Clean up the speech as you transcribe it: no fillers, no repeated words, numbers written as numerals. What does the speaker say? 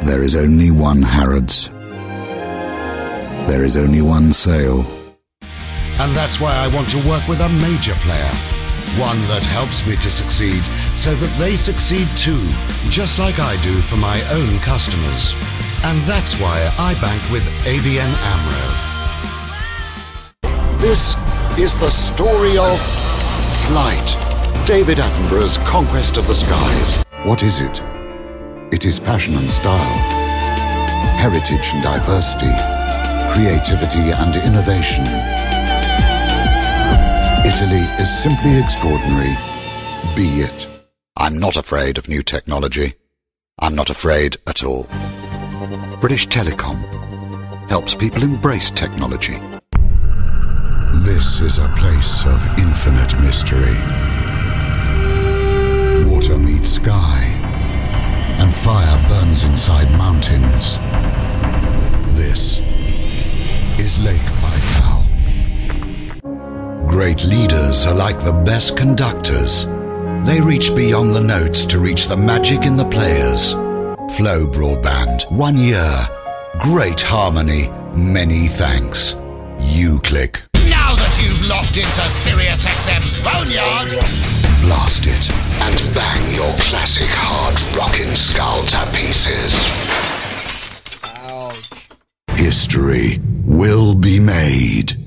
There is only one Harrods. There is only one sale. And that's why I want to work with a major player. One that helps me to succeed so that they succeed too, just like I do for my own customers. And that's why I bank with ABN AMRO. This is the story of flight. David Attenborough's Conquest of the Skies. What is it? It is passion and style, heritage and diversity, creativity and innovation. Italy is simply extraordinary. Be it. I'm not afraid of new technology. I'm not afraid at all. British Telecom helps people embrace technology. This is a place of infinite mystery. Water meets sky, and fire burns inside mountains. This is Lake Baikal. Great leaders are like the best conductors. They reach beyond the notes to reach the magic in the players. Flow Broadband, 1 year. Great harmony, many thanks. UClick. Now that you've locked into SiriusXM's Boneyard, Blast it and bang your classic hard rockin' skull to pieces. Ouch. History will be made.